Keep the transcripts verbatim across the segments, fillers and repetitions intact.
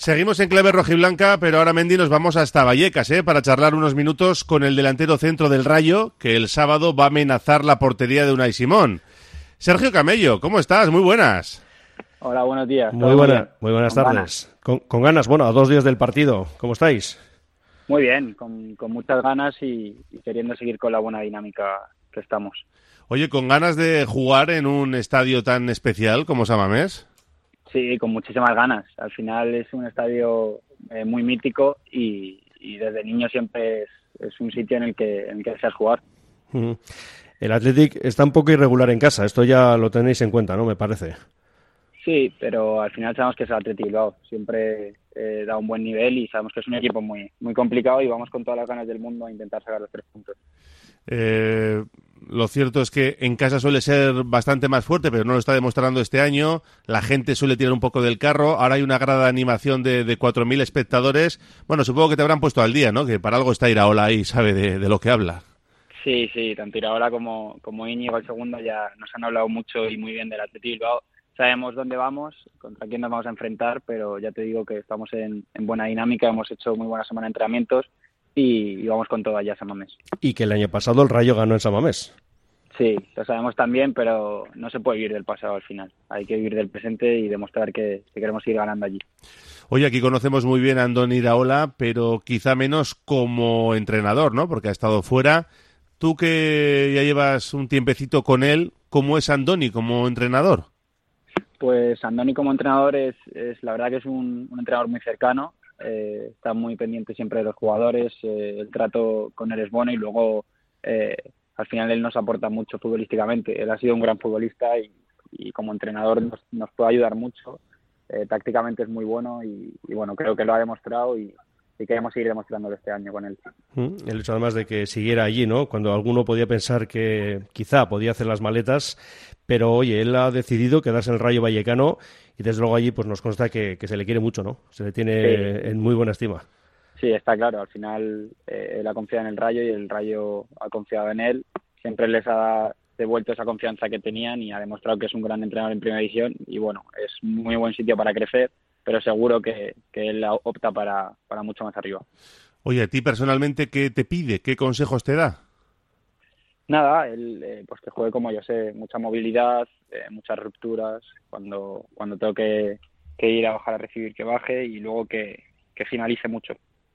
Seguimos en clave rojiblanca, pero ahora, Mendy, nos vamos hasta Vallecas, ¿eh? Para charlar unos minutos con el delantero centro del Rayo, que el sábado va a amenazar la portería de Unai Simón. Sergio Camello, ¿cómo estás? Muy buenas. Hola, buenos días. Muy, buena, muy buenas con tardes. Ganas. Con, con ganas, bueno, a dos días del partido. ¿Cómo estáis? Muy bien, con, con muchas ganas y, y queriendo seguir con la buena dinámica que estamos. Oye, ¿con ganas de jugar en un estadio tan especial como San Mamés? Sí, con muchísimas ganas. Al final es un estadio eh, muy mítico y, y desde niño siempre es, es un sitio en el que, en el que deseas jugar. Uh-huh. El Athletic está un poco irregular en casa, esto ya lo tenéis en cuenta, ¿no? Me parece. Sí, pero al final sabemos que es el Athletic Bilbao. Siempre eh, da un buen nivel y sabemos que es un equipo muy, muy complicado y vamos con todas las ganas del mundo a intentar sacar los tres puntos. Eh, lo cierto es que en casa suele ser bastante más fuerte, pero no lo está demostrando este año. La gente suele tirar un poco del carro. Ahora hay una grada de animación de, de cuatro mil espectadores. Bueno, supongo que te habrán puesto al día, ¿no? Que para algo está Iraola ahí, sabe de, de lo que habla. Sí, sí, tanto Iraola como, como Íñigo, el segundo, ya nos han hablado mucho y muy bien del Athletic Bilbao. Sabemos dónde vamos, contra quién nos vamos a enfrentar, pero ya te digo que estamos en, en buena dinámica, hemos hecho muy buena semana de entrenamientos y, y vamos con todo allá a San Mamés. Y que el año pasado el Rayo ganó en San Mamés. Sí, lo sabemos también, pero no se puede vivir del pasado al final. Hay que vivir del presente y demostrar que, que queremos ir ganando allí. Oye, aquí conocemos muy bien a Andoni Iraola, pero quizá menos como entrenador, ¿no? Porque ha estado fuera. Tú que ya llevas un tiempecito con él, ¿cómo es Andoni como entrenador? Pues Andoni como entrenador es, es la verdad que es un, un entrenador muy cercano, eh, está muy pendiente siempre de los jugadores, eh, el trato con él es bueno y luego eh, al final él nos aporta mucho futbolísticamente. Él ha sido un gran futbolista y, y como entrenador nos, nos puede ayudar mucho, eh, tácticamente es muy bueno y, y bueno, creo que lo ha demostrado y, y queremos seguir demostrándolo este año con él. El hecho además de que siguiera allí, ¿no? Cuando alguno podía pensar que quizá podía hacer las maletas, pero oye, él ha decidido quedarse en el Rayo Vallecano y desde luego allí pues nos consta que, que se le quiere mucho, ¿no? Se le tiene sí. en muy buena estima. Sí, está claro. Al final eh, él ha confiado en el Rayo y el Rayo ha confiado en él. Siempre les ha devuelto esa confianza que tenían y ha demostrado que es un gran entrenador en primera división y bueno, es muy buen sitio para crecer, pero seguro que, que él opta para, para mucho más arriba. Oye, a ti personalmente, ¿qué te pide? ¿Qué consejos te da? Nada, él, eh, pues que juegue como yo sé, mucha movilidad, eh, muchas rupturas, cuando cuando tengo que, que ir a bajar a recibir que baje y luego que, que finalice mucho.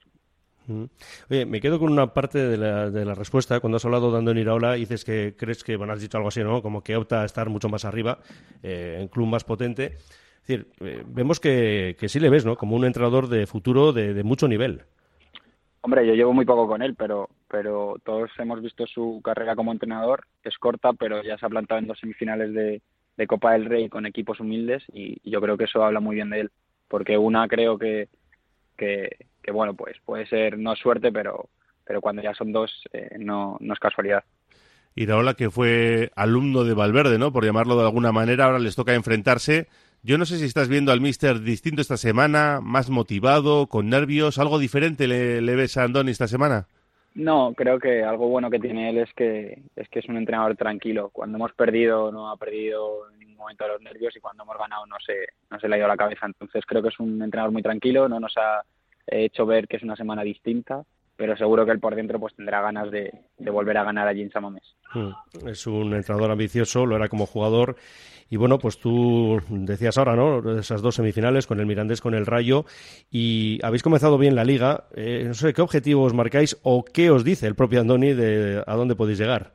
Oye, me quedo con una parte de la, de la respuesta. Cuando has hablado de Andoni Iraola, dices que crees que, bueno, has dicho algo así, ¿no? Como que opta a estar mucho más arriba, eh, en club más potente. Es decir, eh, vemos que, que sí le ves, ¿no? Como un entrenador de futuro de, de mucho nivel. Hombre, yo llevo muy poco con él, pero pero todos hemos visto su carrera como entrenador. Es corta, pero ya se ha plantado en dos semifinales de, de Copa del Rey con equipos humildes y, y yo creo que eso habla muy bien de él. Porque una creo que, que, que bueno, pues puede ser, no es suerte, pero, pero cuando ya son dos eh, no, no es casualidad. Iraola, que fue alumno de Valverde, ¿no? Por llamarlo de alguna manera, ahora les toca enfrentarse. Yo no sé si estás viendo al míster distinto esta semana, más motivado, con nervios, ¿algo diferente le, le ves a Andoni esta semana? No, creo que algo bueno que tiene él es que es que es un entrenador tranquilo. Cuando hemos perdido no ha perdido en ningún momento los nervios y cuando hemos ganado no se, no se le ha ido la cabeza. Entonces creo que es un entrenador muy tranquilo, no nos ha hecho ver que es una semana distinta, pero seguro que él por dentro pues tendrá ganas de, de volver a ganar allí en San Mamés. Es un entrenador ambicioso, lo era como jugador. Y bueno, pues tú decías ahora, ¿no? Esas dos semifinales con el Mirandés, con el Rayo, y habéis comenzado bien la Liga. Eh, no sé, ¿qué objetivos marcáis o qué os dice el propio Andoni de a dónde podéis llegar?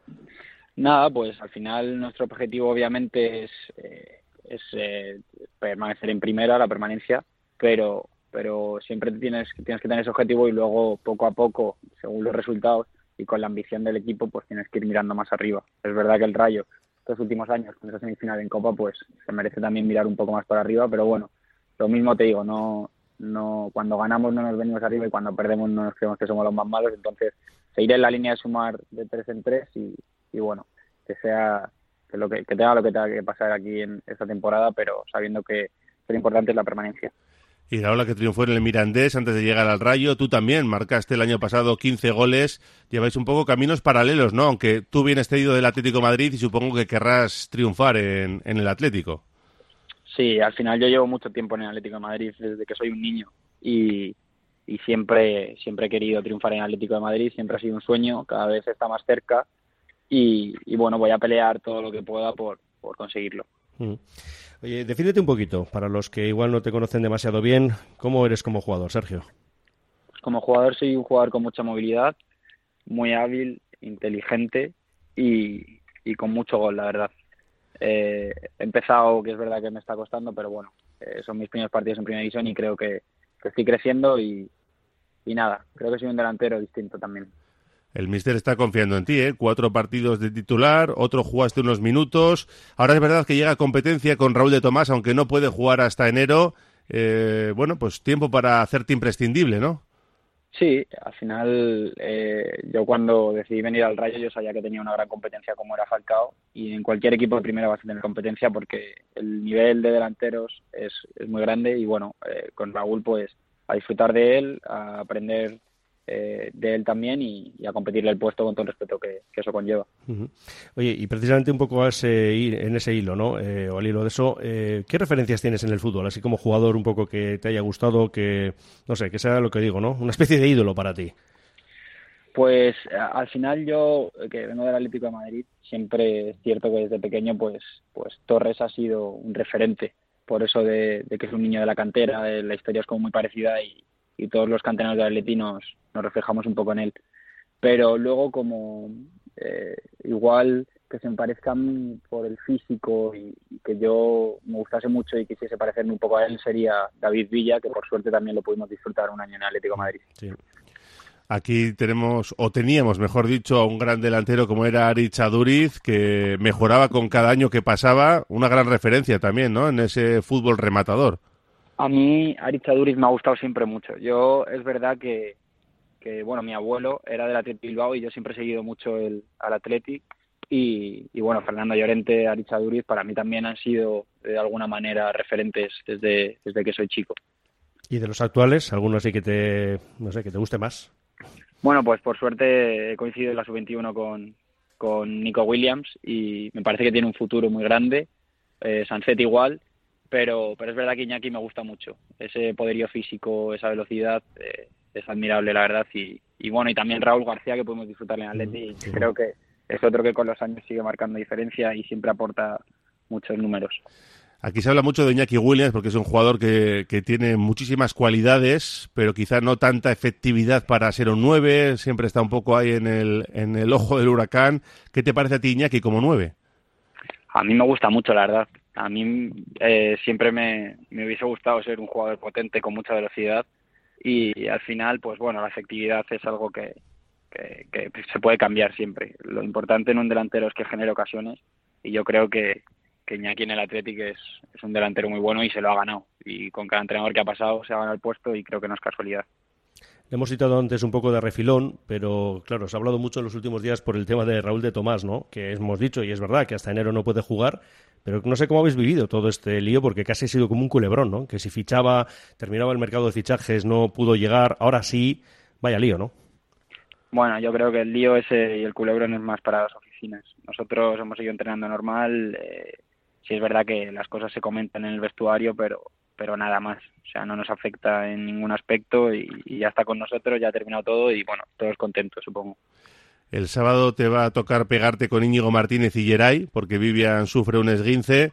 Nada, pues al final nuestro objetivo obviamente es, eh, es eh, permanecer en primera, la permanencia, pero pero siempre tienes, tienes que tener ese objetivo y luego poco a poco, según los resultados y con la ambición del equipo, pues tienes que ir mirando más arriba. Es verdad que el Rayo estos últimos años con esa semifinal en Copa pues se merece también mirar un poco más para arriba, pero bueno, lo mismo te digo, no no cuando ganamos no nos venimos arriba y cuando perdemos no nos creemos que somos los más malos, entonces seguiré en la línea de sumar de tres en tres y, y bueno, que sea que lo que, que tenga lo que tenga que pasar aquí en esta temporada, pero sabiendo que lo importante es la permanencia. Iraola, que triunfó en el Mirandés antes de llegar al Rayo, tú también marcaste el año pasado quince goles, lleváis un poco caminos paralelos, ¿no? Aunque tú vienes cedido del Atlético de Madrid y supongo que querrás triunfar en, en el Atlético. Sí, al final yo llevo mucho tiempo en el Atlético de Madrid desde que soy un niño y, y siempre, siempre he querido triunfar en el Atlético de Madrid, siempre ha sido un sueño, cada vez está más cerca y, y bueno, voy a pelear todo lo que pueda por, por conseguirlo. Mm. Oye, defínete un poquito, para los que igual no te conocen demasiado bien, ¿cómo eres como jugador, Sergio? Pues como jugador soy un jugador con mucha movilidad, muy hábil, inteligente y, y con mucho gol, la verdad. Eh, he empezado, que es verdad que me está costando, pero bueno, eh, son mis primeros partidos en Primera División y creo que, que estoy creciendo y, y nada, creo que soy un delantero distinto también. El míster está confiando en ti, ¿eh? Cuatro partidos de titular, otro jugaste unos minutos. Ahora es verdad que llega competencia con Raúl de Tomás, aunque no puede jugar hasta enero. Eh, bueno, pues tiempo para hacerte imprescindible, ¿no? Sí, al final eh, yo cuando decidí venir al Rayo yo sabía que tenía una gran competencia como era Falcao y en cualquier equipo de primera vas a tener competencia porque el nivel de delanteros es, es muy grande y bueno, eh, con Raúl pues a disfrutar de él, a aprender eh, de él también y, y a competirle el puesto con todo el respeto que, que eso conlleva. Uh-huh. Oye, y precisamente un poco a ese, en ese hilo, ¿no? Eh, o al hilo de eso, eh, ¿qué referencias tienes en el fútbol? Así como jugador un poco que te haya gustado, que, no sé, que sea lo que digo, ¿no? Una especie de ídolo para ti. Pues al final yo, que vengo del Atlético de Madrid, siempre es cierto que desde pequeño pues, pues Torres ha sido un referente, por eso de, de que es un niño de la cantera, de la historia es como muy parecida y, y todos los canteranos del Atleti nos, nos reflejamos un poco en él. Pero luego como eh, igual que se me parezcan por el físico y, y que yo me gustase mucho y quisiese parecerme un poco a él sería David Villa, que por suerte también lo pudimos disfrutar un año en el Atlético de Madrid. Sí. Aquí tenemos, o teníamos, mejor dicho, a un gran delantero como era Aritz Aduriz, que mejoraba con cada año que pasaba, una gran referencia también, ¿no?, en ese fútbol rematador. A mí Aritz Aduriz me ha gustado siempre mucho. Yo, es verdad que, que bueno, mi abuelo era del Athletic Bilbao y yo siempre he seguido mucho el, al Athletic y, y bueno, Fernando Llorente, Aritz Aduriz, para mí también han sido de alguna manera referentes desde, desde que soy chico. ¿Y de los actuales, alguno así que te, no sé, que te guste más? Bueno, pues por suerte he coincidido en la sub veintiuno con, con Nico Williams y me parece que tiene un futuro muy grande. Eh, Sancet igual, pero, pero es verdad que Iñaki me gusta mucho. Ese poderío físico, esa velocidad, eh, es admirable, la verdad. Y, y bueno, y también Raúl García, que podemos disfrutarle en Atleti. Y sí. Creo que es otro que con los años sigue marcando diferencia y siempre aporta muchos números. Aquí se habla mucho de Iñaki Williams porque es un jugador que, que tiene muchísimas cualidades, pero quizá no tanta efectividad para ser un nueve, siempre está un poco ahí en el, en el ojo del huracán. ¿Qué te parece a ti, Iñaki, como nueve? A mí me gusta mucho, la verdad. A mí eh, siempre me, me hubiese gustado ser un jugador potente con mucha velocidad y, y al final, pues bueno, la efectividad es algo que, que, que se puede cambiar siempre. Lo importante en un delantero es que genere ocasiones y yo creo que que Iñaki en el Athletic es, es un delantero muy bueno y se lo ha ganado. Y con cada entrenador que ha pasado se ha ganado el puesto y creo que no es casualidad. Le hemos citado antes un poco de refilón, pero claro, se ha hablado mucho en los últimos días por el tema de Raúl de Tomás, ¿no? Que hemos dicho, y es verdad, que hasta enero no puede jugar, pero no sé cómo habéis vivido todo este lío, porque casi ha sido como un culebrón, ¿no? Que si fichaba, terminaba el mercado de fichajes, no pudo llegar, ahora sí, vaya lío, ¿no? Bueno, yo creo que el lío ese y el culebrón es más para las oficinas. Nosotros hemos seguido entrenando normal, eh, sí es verdad que las cosas se comentan en el vestuario, pero pero nada más. O sea, no nos afecta en ningún aspecto y, y ya está con nosotros, ya ha terminado todo y bueno, todos contentos, supongo. El sábado te va a tocar pegarte con Íñigo Martínez y Geray, porque Vivian sufre un esguince.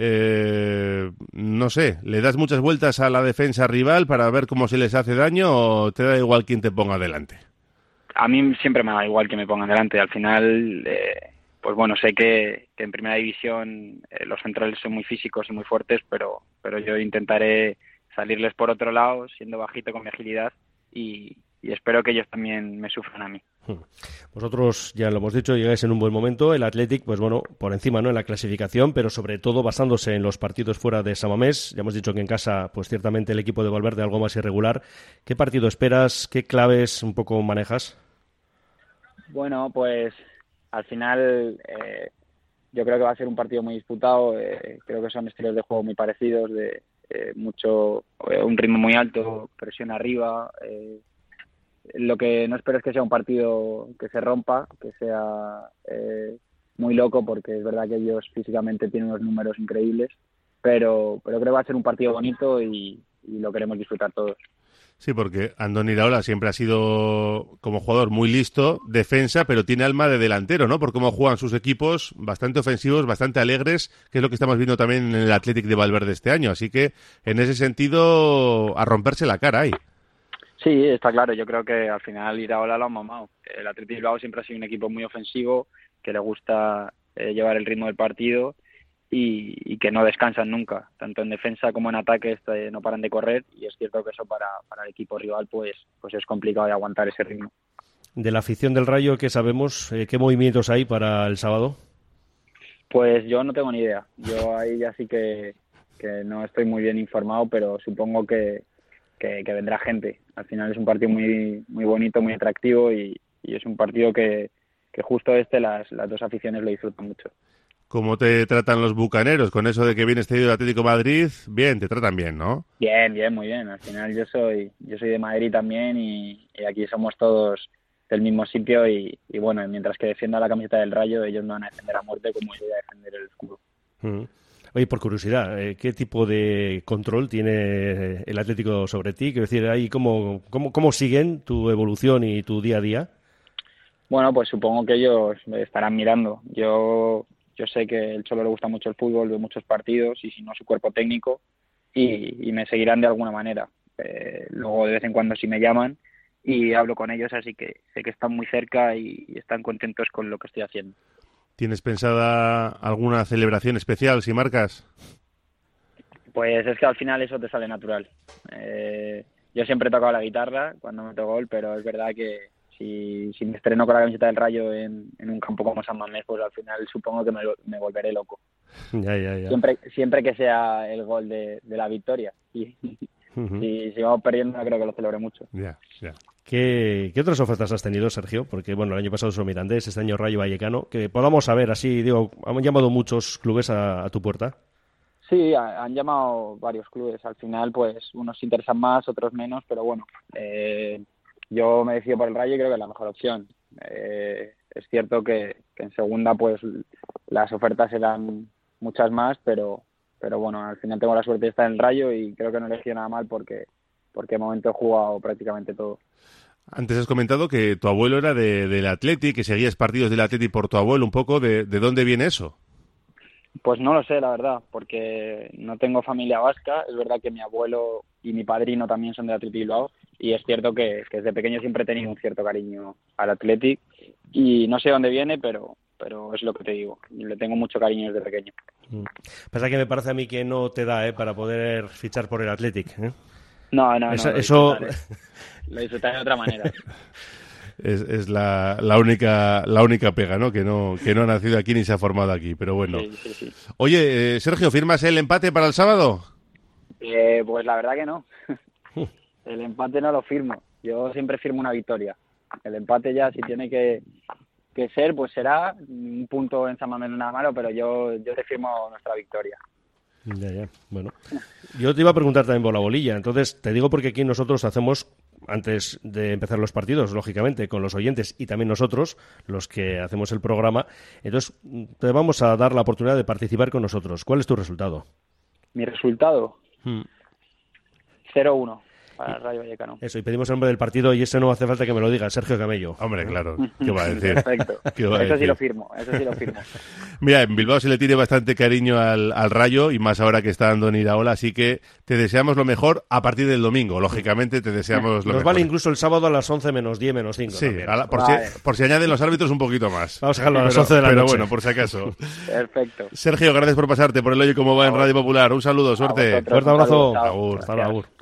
Eh, no sé, ¿le das muchas vueltas a la defensa rival para ver cómo se les hace daño o te da igual quién te ponga delante? A mí siempre me da igual que me pongan delante. Al final... Eh, pues bueno, sé que, que en primera división eh, los centrales son muy físicos y muy fuertes, pero, pero yo intentaré salirles por otro lado, siendo bajito con mi agilidad y, y espero que ellos también me sufran a mí. Vosotros, ya lo hemos dicho, llegáis en un buen momento. El Athletic, pues bueno, por encima, ¿no?, en la clasificación, pero sobre todo basándose en los partidos fuera de San Mamés. Ya hemos dicho que en casa, pues ciertamente el equipo de Valverde algo más irregular. ¿Qué partido esperas? ¿Qué claves un poco manejas? Bueno, pues... Al final, eh, yo creo que va a ser un partido muy disputado. Eh, creo que son estilos de juego muy parecidos, de eh, mucho eh, un ritmo muy alto, presión arriba. Eh, lo que no espero es que sea un partido que se rompa, que sea eh, muy loco, porque es verdad que ellos físicamente tienen unos números increíbles. pero, pero creo que va a ser un partido bonito y, y lo queremos disfrutar todos. Sí, porque Andoni Iraola siempre ha sido, como jugador, muy listo, defensa, pero tiene alma de delantero, ¿no? Por cómo juegan sus equipos, bastante ofensivos, bastante alegres, que es lo que estamos viendo también en el Athletic de Valverde este año. Así que, en ese sentido, a romperse la cara ahí. Sí, está claro. Yo creo que al final Iraola lo ha mamado. El Athletic Bilbao siempre ha sido un equipo muy ofensivo, que le gusta eh, llevar el ritmo del partido y, y que no descansan nunca. Tanto en defensa como en ataque este, no paran de correr y es cierto que eso para, para el equipo rival pues, pues es complicado de aguantar ese ritmo. De la afición del Rayo, ¿qué sabemos? Eh, ¿Qué movimientos hay para el sábado? Pues yo no tengo ni idea. Yo ahí ya sí que, que no estoy muy bien informado, pero supongo que, que, que vendrá gente. Al final es un partido muy muy bonito, muy atractivo y, y es un partido que, que justo este las, las dos aficiones lo disfrutan mucho. ¿Cómo te tratan los bucaneros? Con eso de que viene este del Atlético de Madrid, bien, te tratan bien, ¿no? Bien, bien, muy bien. Al final yo soy yo soy de Madrid también y, y aquí somos todos del mismo sitio y, y bueno, mientras que defienda la camiseta del Rayo, ellos no van a defender a muerte como yo voy a defender el escudo. Mm. Oye, por curiosidad, ¿qué tipo de control tiene el Atlético sobre ti? Quiero decir, ahí cómo, cómo, cómo siguen tu evolución y tu día a día. Bueno, pues supongo que ellos me estarán mirando. Yo yo sé que el Cholo le gusta mucho el fútbol, ve muchos partidos y si no su cuerpo técnico y, y me seguirán de alguna manera. Eh, luego de vez en cuando sí me llaman y hablo con ellos, así que sé que están muy cerca y, y están contentos con lo que estoy haciendo. ¿Tienes pensada alguna celebración especial si marcas? Pues es que al final eso te sale natural. Eh, yo siempre he tocado la guitarra cuando meto gol, pero es verdad que si, si me estreno con la camiseta del Rayo en, en un campo como San Mamés, pues al final supongo que me, me volveré loco. Ya, ya, ya. Siempre, siempre que sea el gol de, de la victoria. Y, uh-huh. si, si vamos perdiendo, no creo que lo celebre mucho. Ya, ya. ¿Qué, ¿Qué otras ofertas has tenido, Sergio? Porque, bueno, el año pasado son Mirandés, este año Rayo Vallecano. Que podamos saber, así, digo, han llamado muchos clubes a, a tu puerta. Sí, han llamado varios clubes. Al final, pues, unos se interesan más, otros menos, pero bueno, eh, yo me decido por el Rayo y creo que es la mejor opción. Eh, es cierto que, que en segunda, pues, las ofertas eran muchas más, pero, pero bueno, al final tengo la suerte de estar en el Rayo y creo que no he elegido nada mal porque, porque de momento he jugado prácticamente todo. Antes has comentado que tu abuelo era de, del Athletic, que seguías partidos del Athletic por tu abuelo. Un poco, ¿de, de dónde viene eso? Pues no lo sé, la verdad, porque no tengo familia vasca. Es verdad que mi abuelo y mi padrino también son del Athletic Bilbao y es cierto que, que desde pequeño siempre he tenido un cierto cariño al Athletic y no sé dónde viene, pero pero es lo que te digo. Le tengo mucho cariño desde pequeño. Mm. Pasa que me parece a mí que no te da ¿eh? para poder fichar por el Athletic, ¿eh? No, no, no. Eso... Lo eso... disfrutaré, lo disfrutaré de otra manera. Es, es la, la única la única pega, ¿no? Que no que no ha nacido aquí ni se ha formado aquí, pero bueno. Sí, sí, sí. Oye, eh, Sergio, ¿firmas el empate para el sábado? Eh, pues la verdad que no. El empate no lo firmo. Yo siempre firmo una victoria. El empate ya, si tiene que, que ser, pues será un punto en San Mamés nada malo, pero yo, yo te firmo nuestra victoria. Ya, ya. Bueno, yo te iba a preguntar también por la bolilla. Entonces, te digo porque aquí nosotros hacemos, antes de empezar los partidos, lógicamente, con los oyentes y también nosotros, los que hacemos el programa, entonces te vamos a dar la oportunidad de participar con nosotros. ¿Cuál es tu resultado? Mi resultado, hmm. cero uno. Para el Rayo Vallecano. Eso, y pedimos el nombre del partido y eso no hace falta que me lo diga, Sergio Camello. Hombre, claro, ¿qué va a decir? Perfecto, ¿Qué va a eso decir? sí lo firmo, eso sí lo firmo. Mira, en Bilbao se le tiene bastante cariño al, al Rayo y más ahora que está Andoni Iraola, así que te deseamos lo mejor a partir del domingo, lógicamente te deseamos lo Nos mejor. Nos vale incluso el sábado a las once menos diez menos cinco. Sí, a la, por, vale. si, por si añaden los árbitros un poquito más. Vamos a dejarlo a las pero, once de la pero noche. bueno, por si acaso. Perfecto. Sergio, gracias por pasarte por el Oye Cómo Va en Radio Popular. Un saludo, suerte. Fuerte abrazo. Agur. Hasta luego, agur.